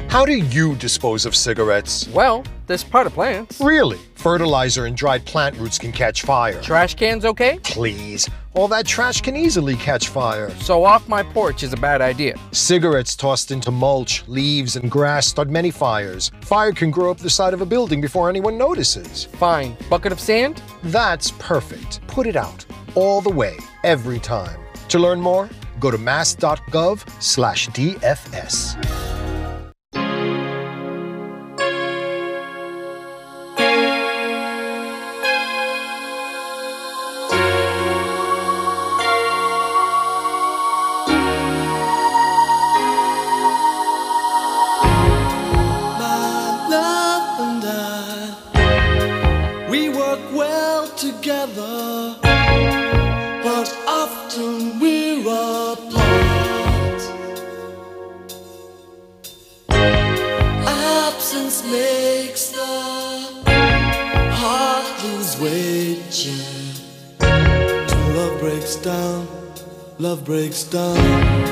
How do you dispose of cigarettes? Well, there's potted plants. Really? Fertilizer and dried plant roots can catch fire. Trash cans okay? Please. All that trash can easily catch fire. So off my porch is a bad idea. Cigarettes tossed into mulch, leaves, and grass start many fires. Fire can grow up the side of a building before anyone notices. Fine. Bucket of sand? That's perfect. Put it out. All the way. Every time. To learn more, go to mass.gov/DFS. Together, but often we're apart. Absence makes the heart lose weight, yeah. Till love breaks down, love breaks down.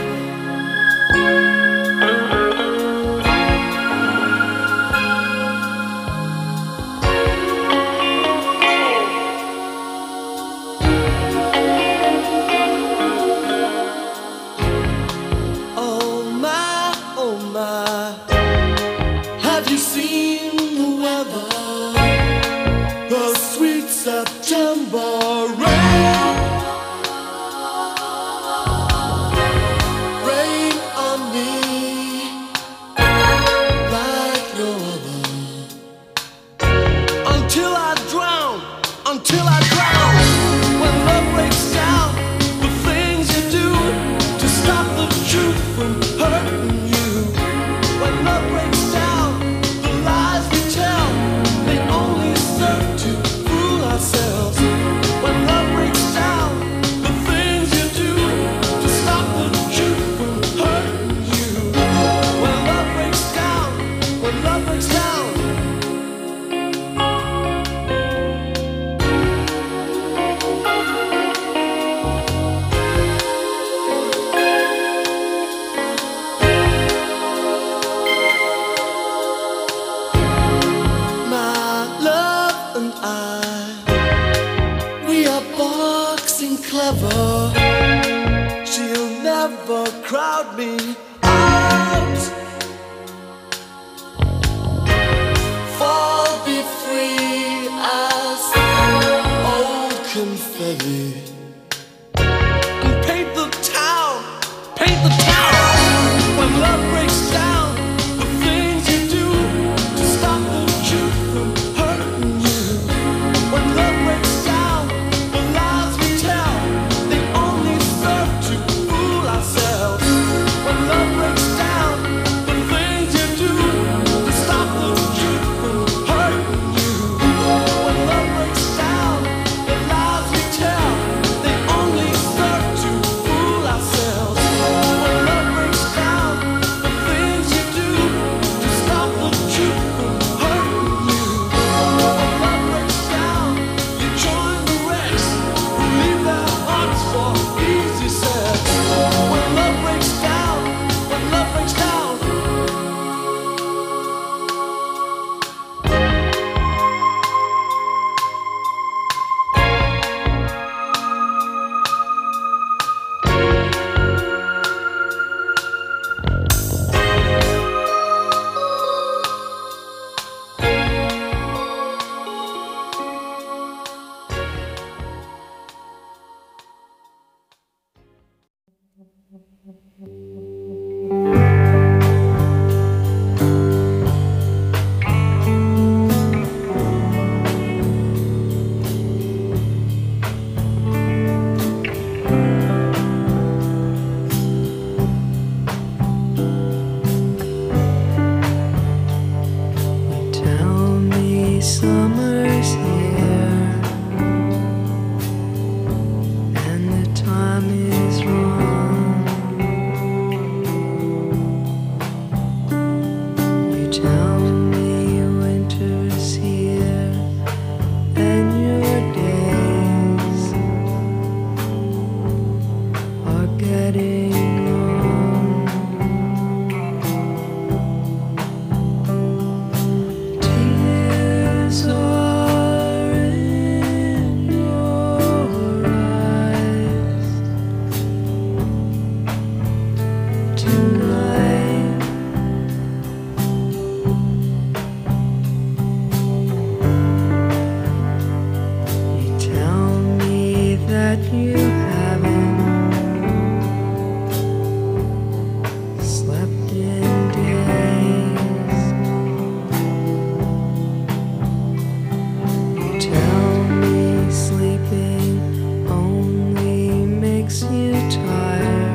Have you seen the weather? The sweet September rain. Rain on me like no other. Until I drown, until I drown. When love breaks down, the things you do to stop the truth from hurting you. When love breaks down, the lies we tell, they only serve to fool ourselves. When love breaks down, the things you do to stop the truth from hurting you. When love breaks down, when love breaks down. We are boxing clever. She'll never crowd me out. Fall, be free as old confetti. And paint the town, paint the town. When love breaks down, the things you do to stop the truth from hurting you. When love breaks down, the lies we tell, they only serve to fool ourselves. When love breaks down, the things you do to stop the truth from hurting you. When love breaks down, the lies we tell, that you haven't slept in days. You tell me sleeping only makes you tired.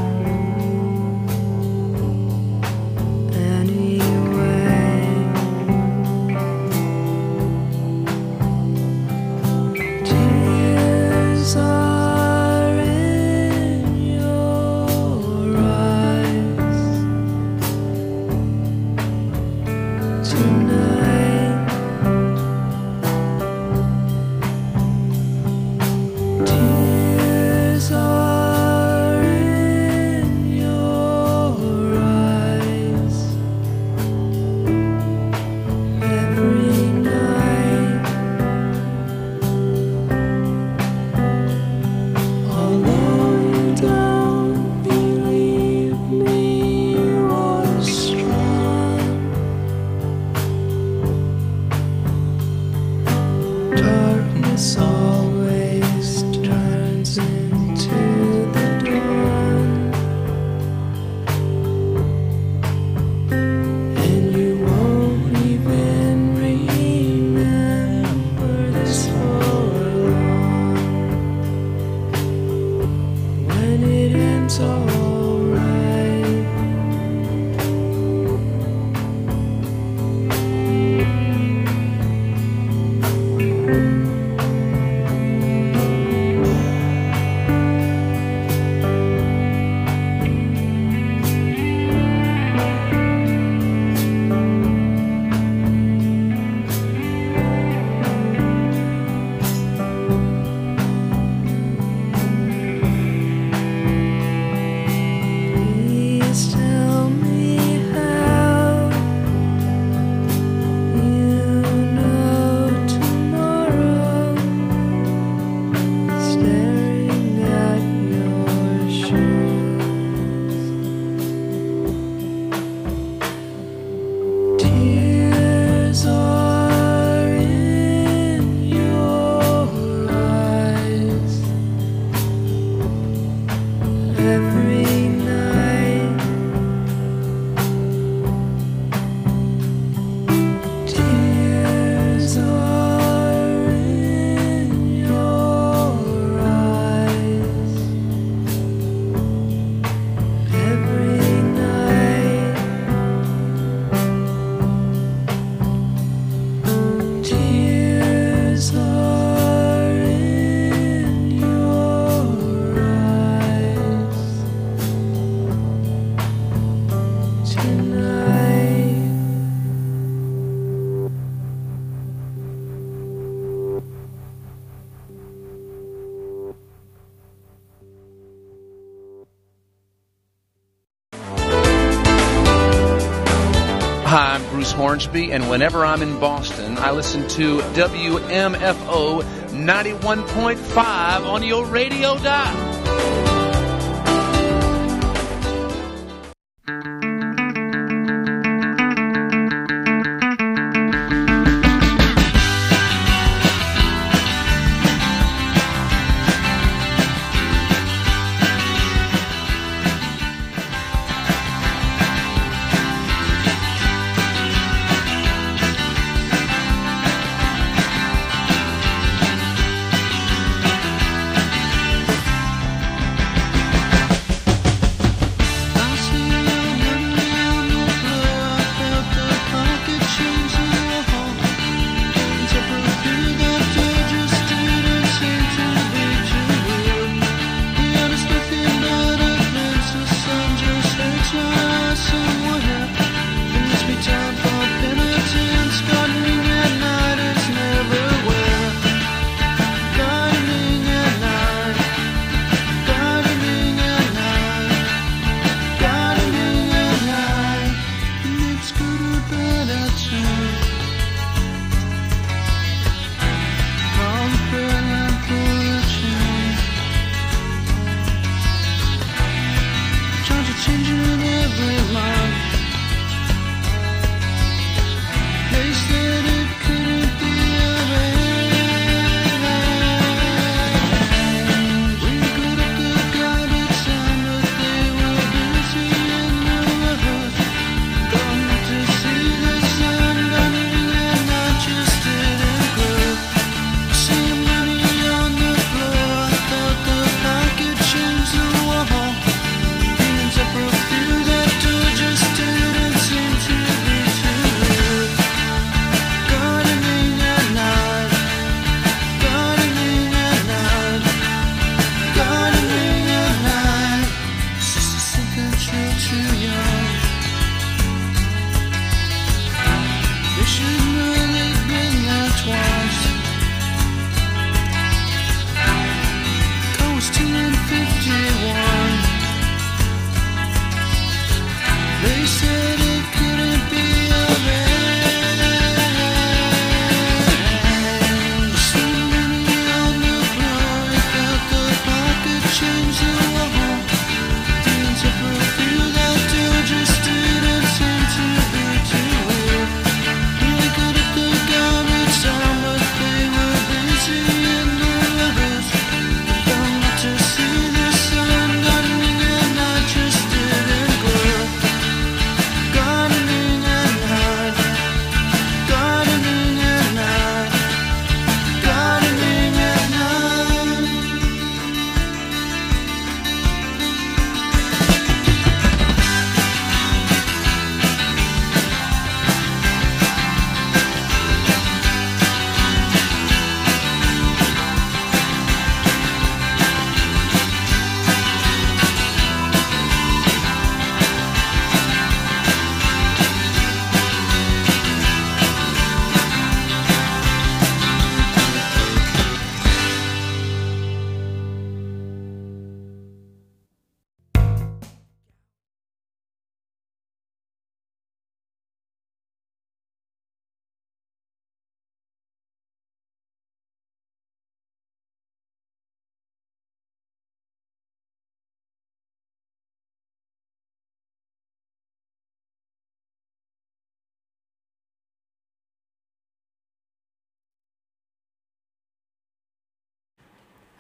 Hi, I'm Bruce Hornsby, and whenever I'm in Boston, I listen to WMFO 91.5 on your radio dial.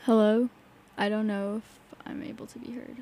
Hello? I don't know if I'm able to be heard.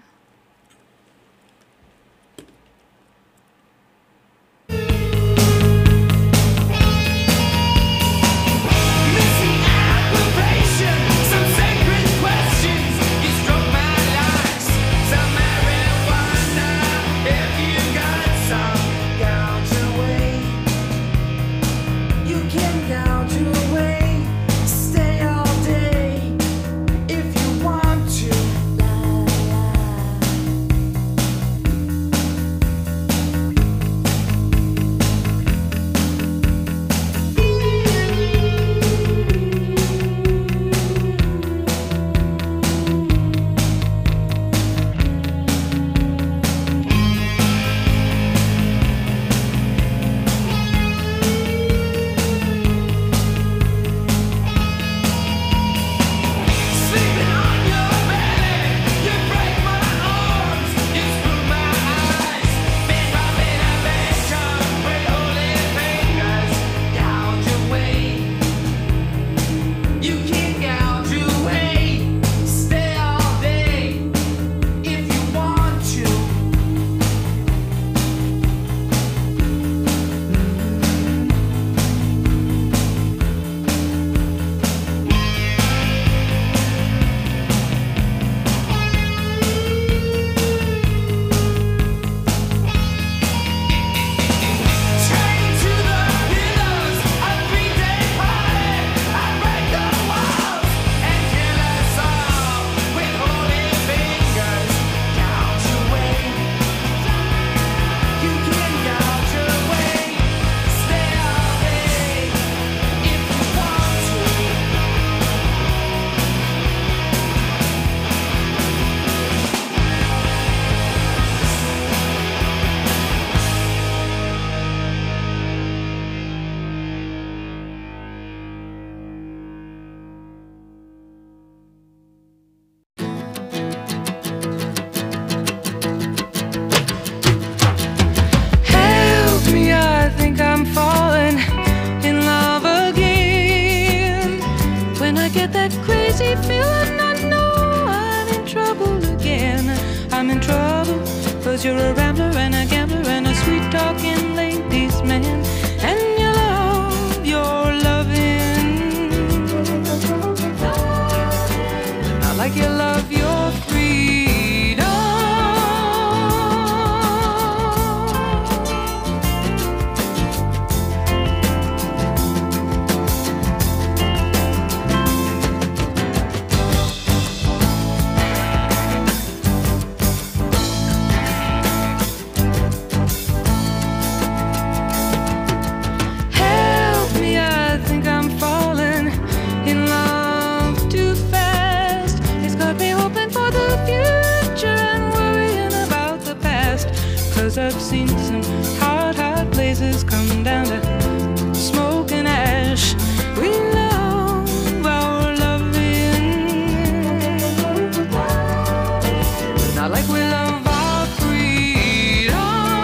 You're a rambler and a gambler and a sweet-talking ladies' man, and you love your loving, not like you love your freedom. I've seen some hot, hot places come down to smoke and ash. We love our loving, not like we love our freedom.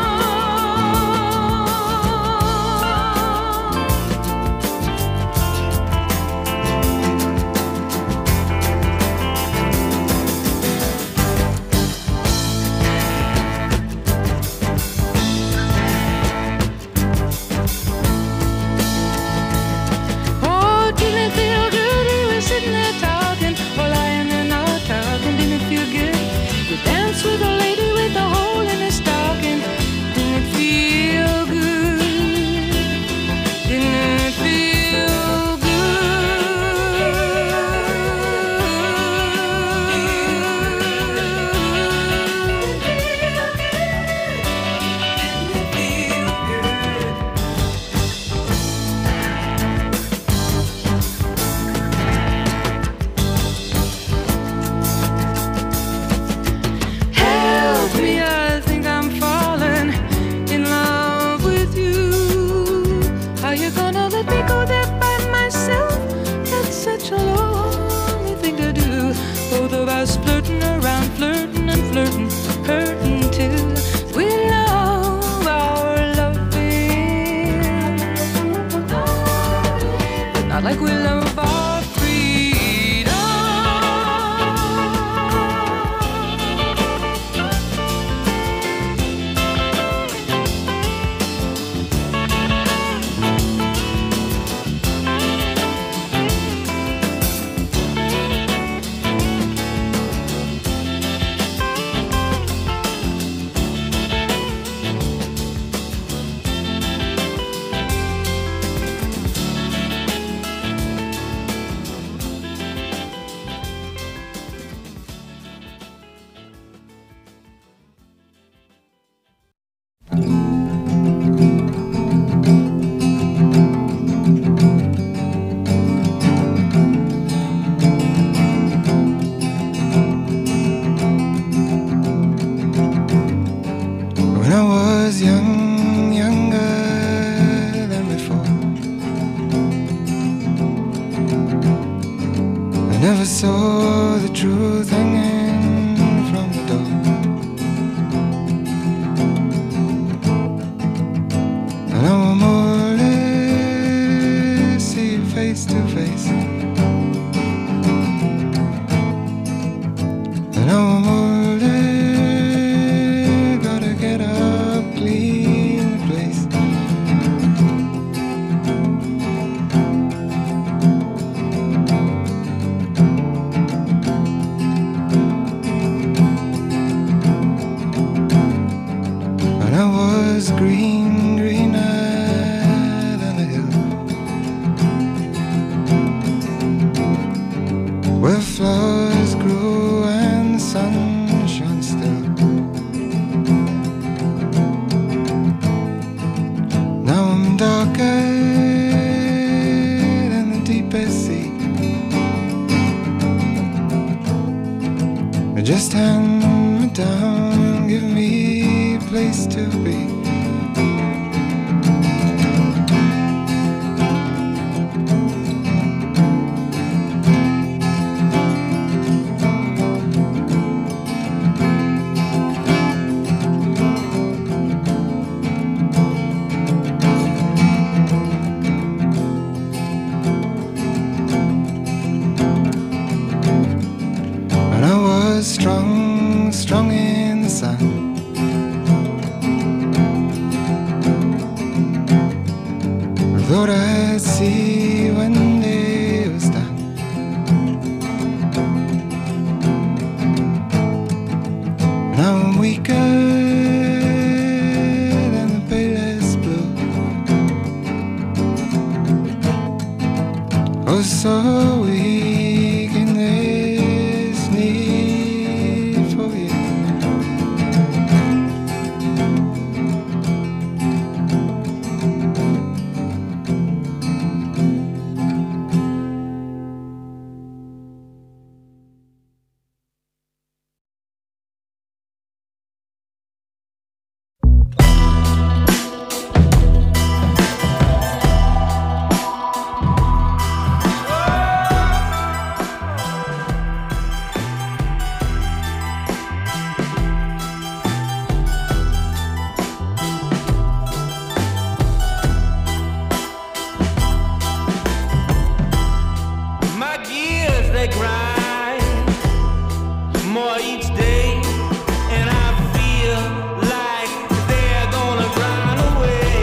With a lady with a hole in her stocking, didn't it feel good? Didn't it feel flirting around, flirting and flirting, hurting too. We love our loving, not like we love our freedom. never saw the truth hanging from the door. And now I'm more or less see you face to face. And now I'm more or less gotta get up, clean the place. And I was green, greener than the hill, where flowers grew and the sun shone still. Now I'm darker than the deepest sea. Just hand me down, give me a place to be. And I was strong, strong in the sun. I thought I'd see when day was done. Now I'm weaker than the palest blue. Oh, so weak in this need for you. My gears, they grind more each day, and I feel like they're gonna grind away.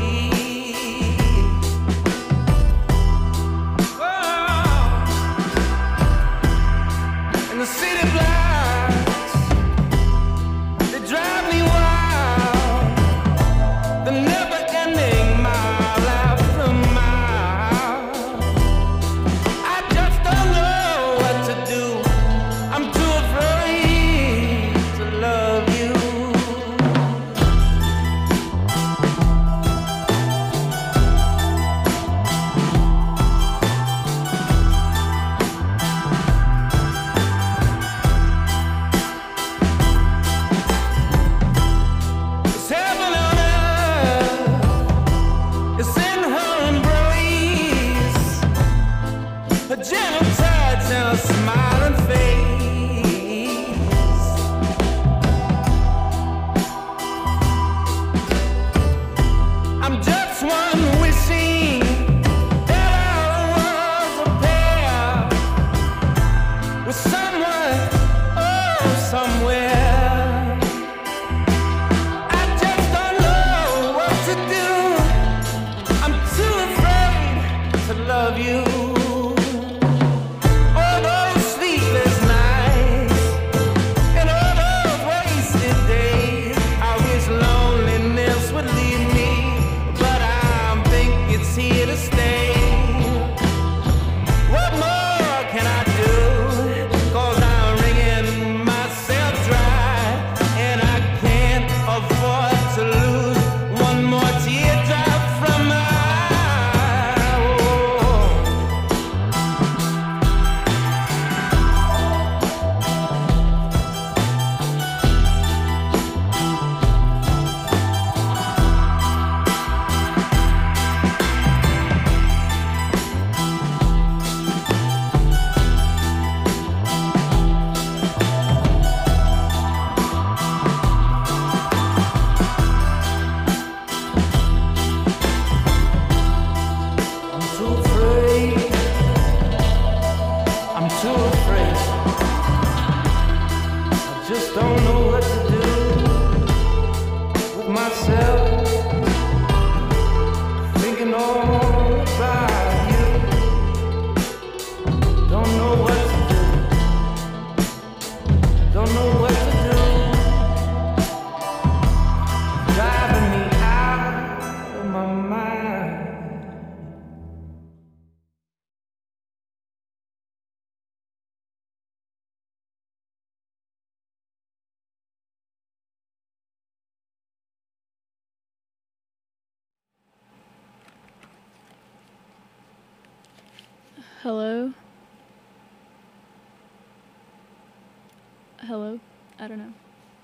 Oh. And the city blocks, they drive me wild. The never-ending mile after mile. I just don't know what to do. I'm too afraid to love you. It's heaven on earth. It's in her embrace. A gentle touch and a smiling face. I'm just one wishing that I was a pair with someone, oh, somewhere. I just don't know what to do. I'm too afraid to love you. All those too afraid. I just don't know what to do with myself. Thinking all about you. Don't know what to do. Don't know what to do. Driving me out of my mind. Hello? Hello? I don't know.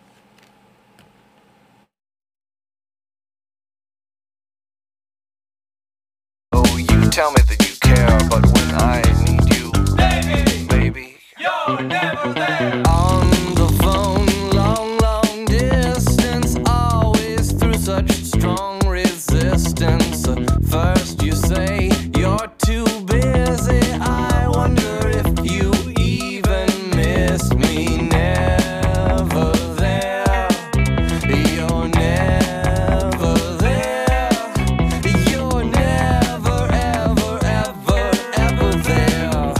Oh, you tell me that you care, but when I need you, baby, You're never there. on the phone, long, long distance, always through such strong resistance. First you say you're too busy, I wonder if you even miss me. Never there, you're never there, you're never, ever, ever, ever there.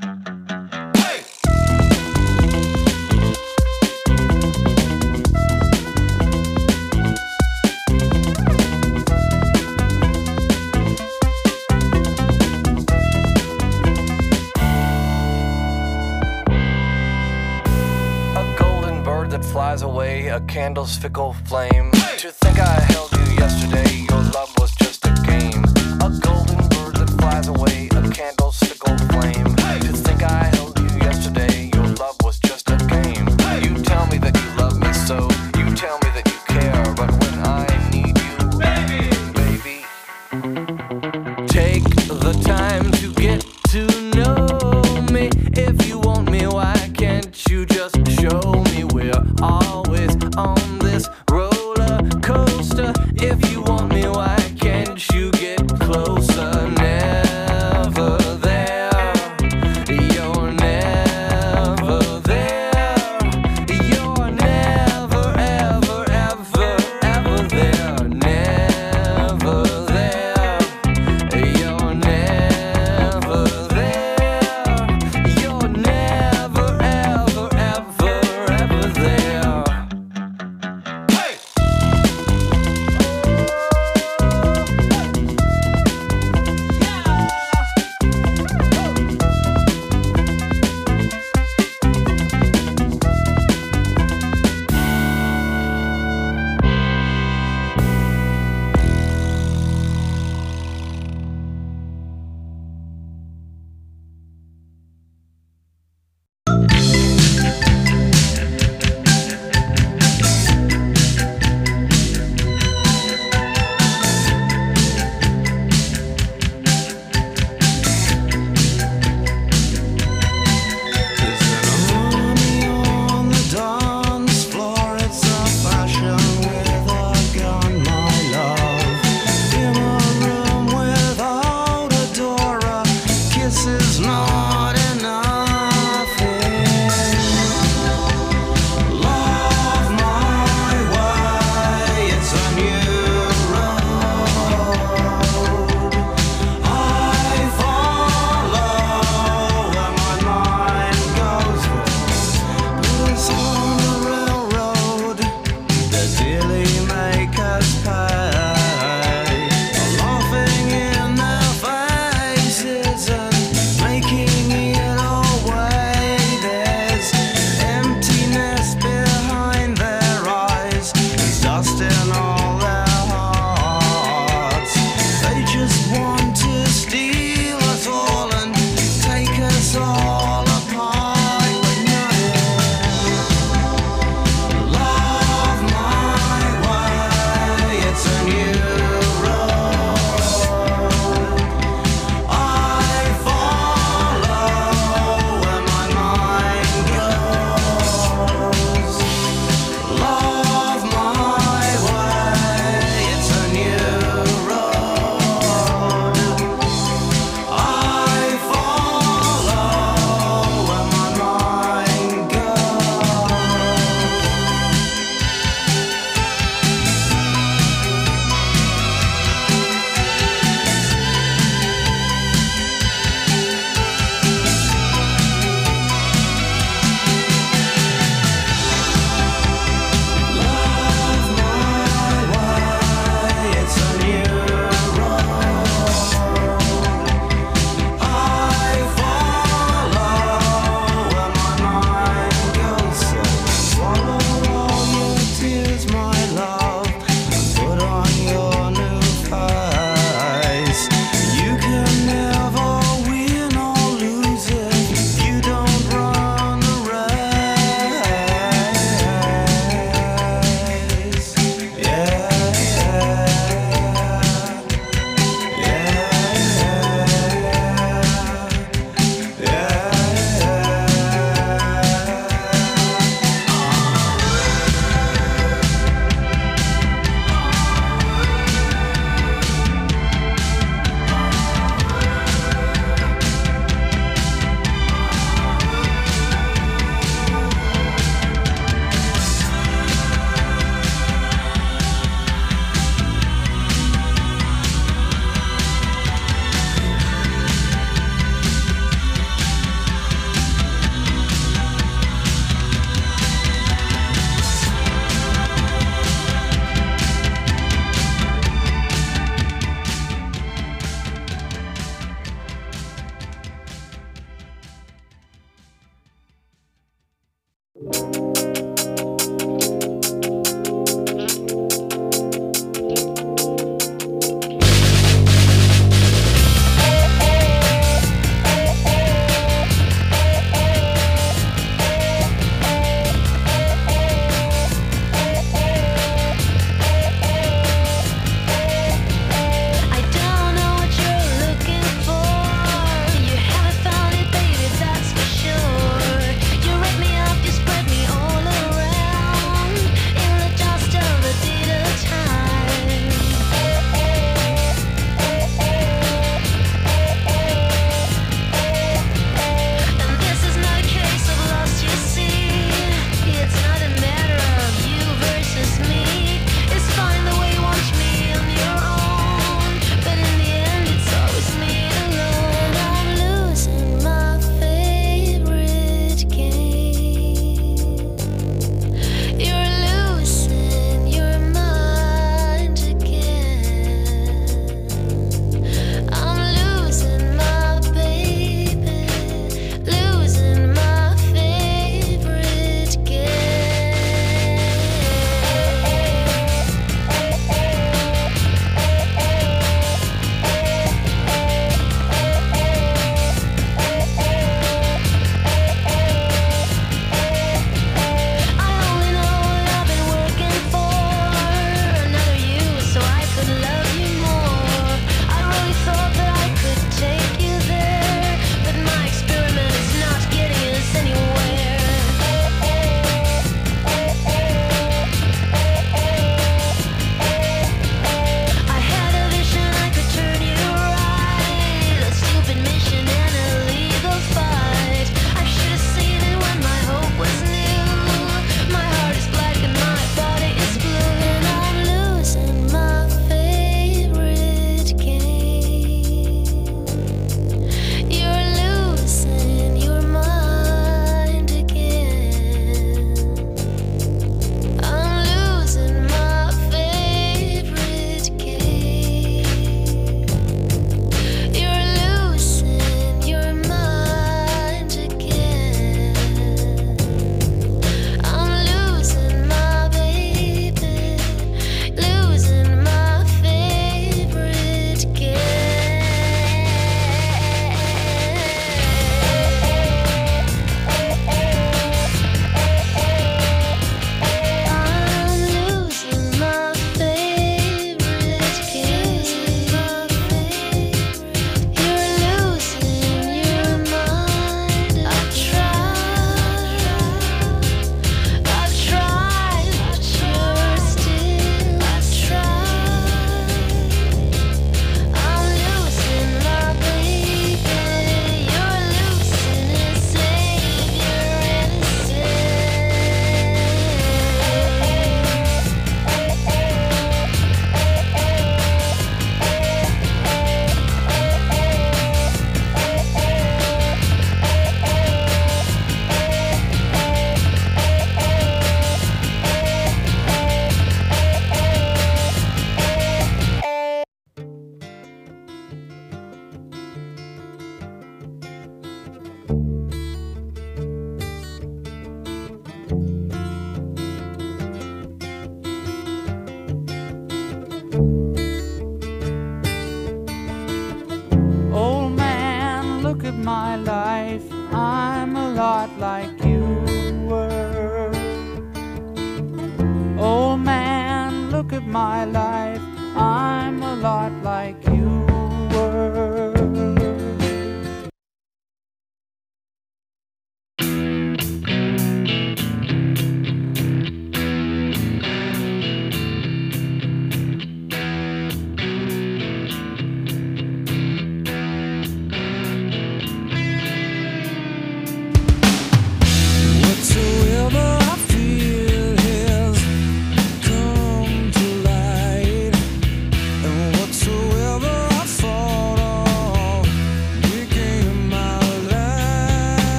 A golden bird that flies away, a candle's fickle flame. To think I held you yesterday, your love was just a game. A golden bird that flies away, a candle's fickle flame. To think I held you yesterday, your love was just a game. You tell me that you love me so, you tell me that you care, but when I need you, baby, take the time to get to know me. If you want me, why can't you just show me? We're always on this roller coaster. If you want me, why can't lot like you were. Oh man, look at my life, I'm a lot like you were. Whatsoever I feel has come to life.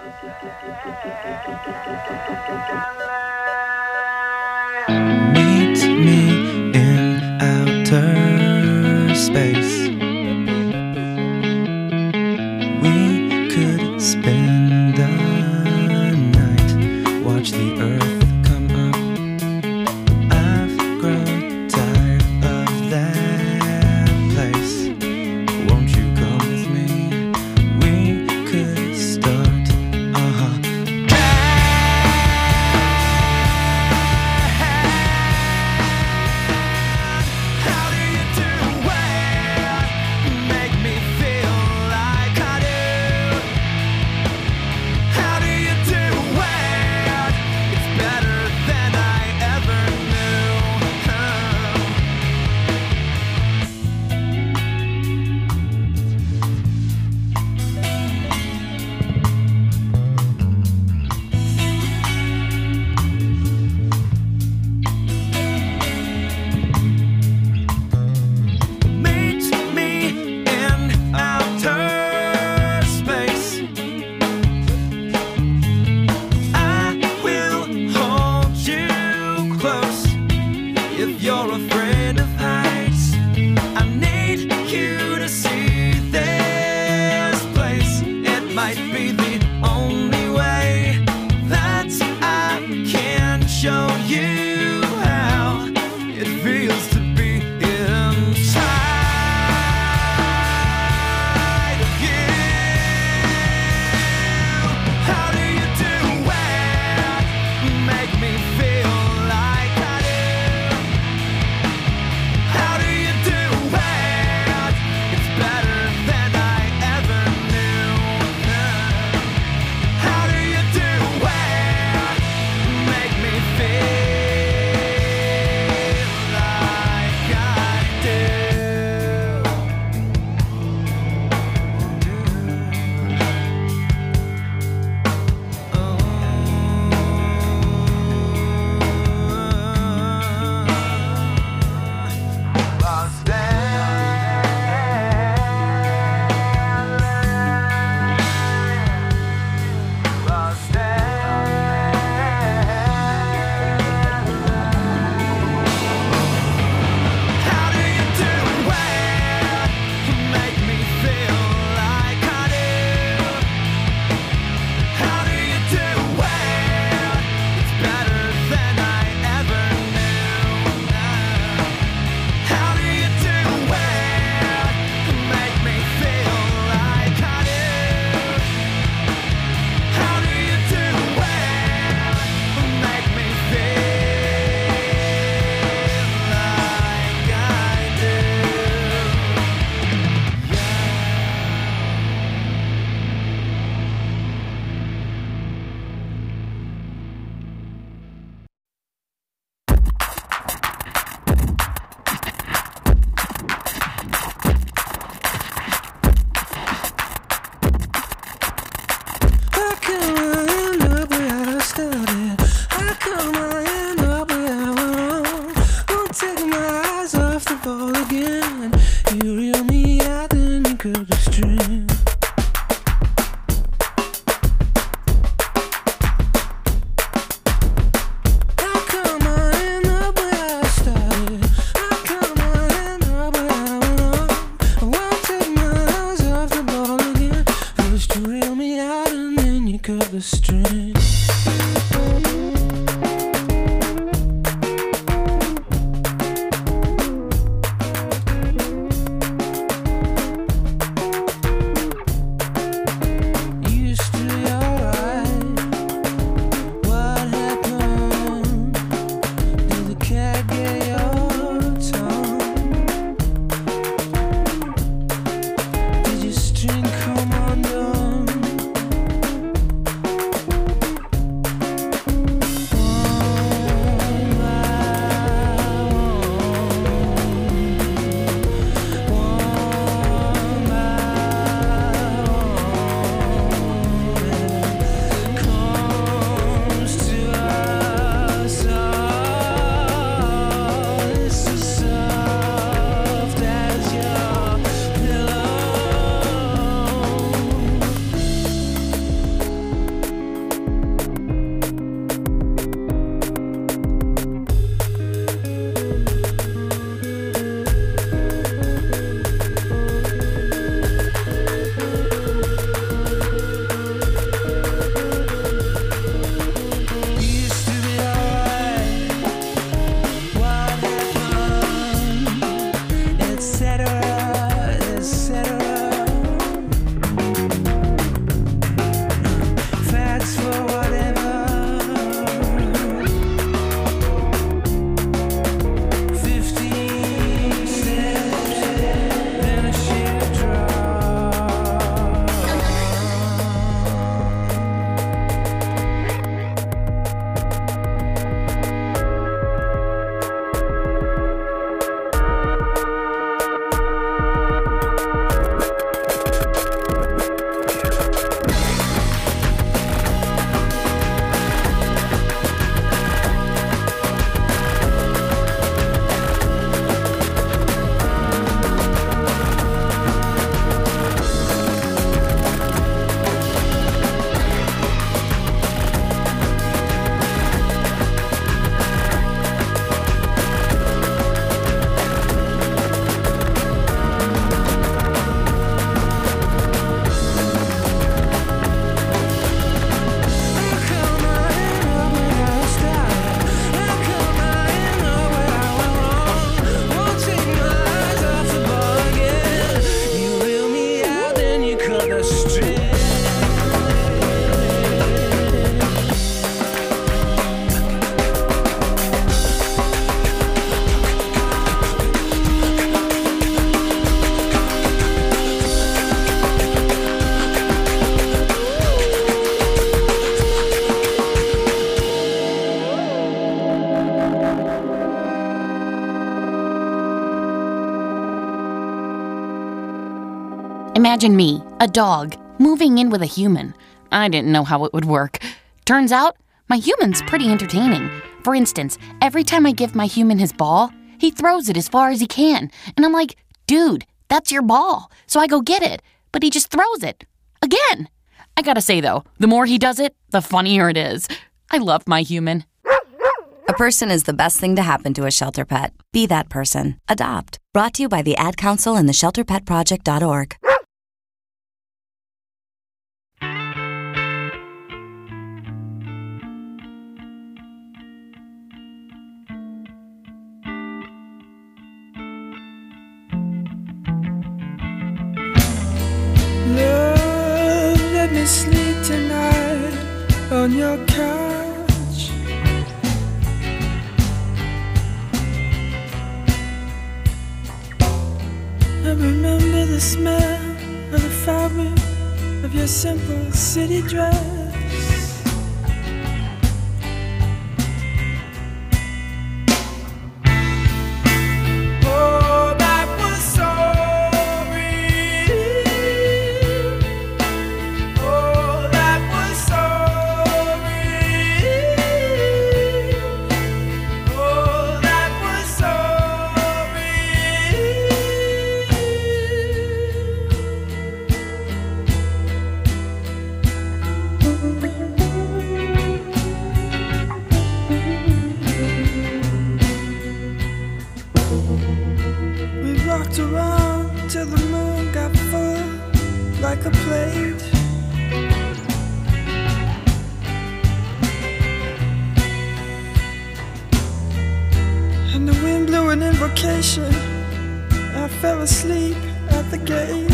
Meet me in outer space. We could spend the night, watch the earth come up. I've grown tired of that place. Won't you come with me? We could start. Imagine me, a dog, moving in with a human. I didn't know how it would work. Turns out, my human's pretty entertaining. For instance, every time I give my human his ball, he throws it as far as he can. And I'm like, dude, that's your ball. So I go get it. But he just throws it. Again. I gotta say, though, the more he does it, the funnier it is. I love my human. A person is the best thing to happen to a shelter pet. Be that person. Adopt. Brought to you by the Ad Council and the ShelterPetProject.org. Love, let me sleep tonight on your couch. I remember the smell of the fabric of your simple city dress. Oh, that was so real. Oh, that was so real. Oh, that was so we rocked around till the moon got full like a plate. And the wind blew an invocation. I fell asleep at the gate.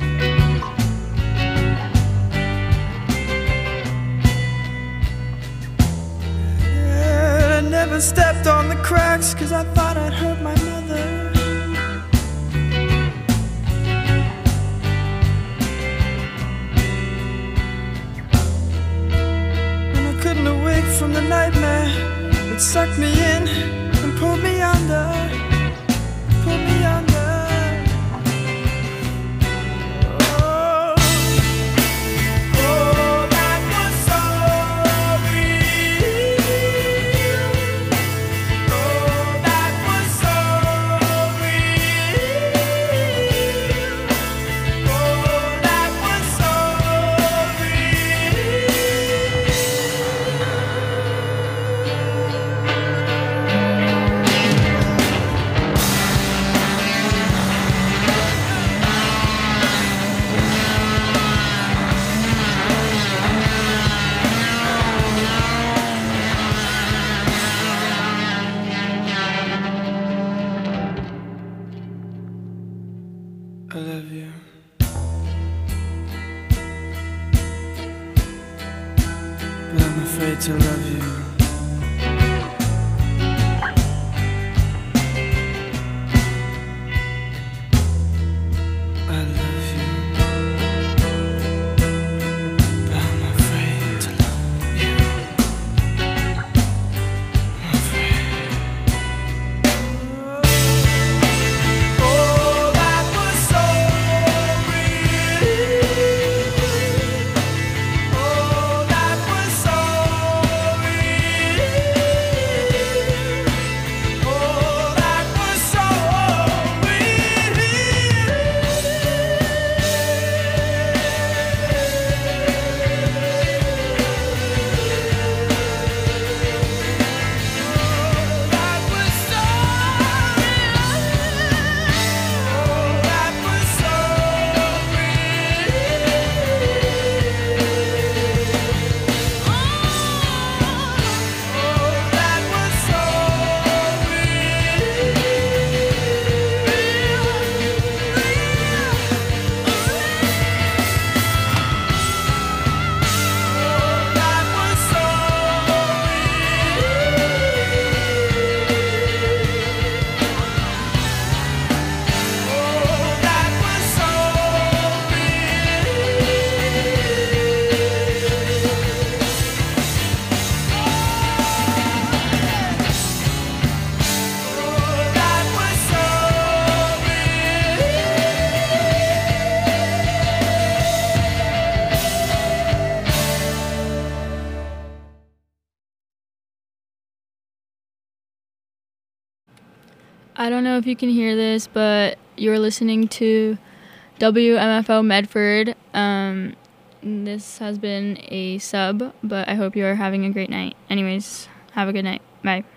I never stepped on the cracks 'cause I thought I'd hurt my mother. And I couldn't awake from the nightmare. It sucked me in and pulled me under. Pulled me under. Oh, oh, that was so real. Oh, that was so real. Oh, that was so I love you. But I'm afraid to love you. I love you. But I'm afraid to love you. I'm afraid. Oh, that was so real. Oh, that was so real. I don't know if you can hear this, but you're listening to WMFO Medford. This has been a sub, but I hope you are having a great night. Anyways, have a good night. Bye.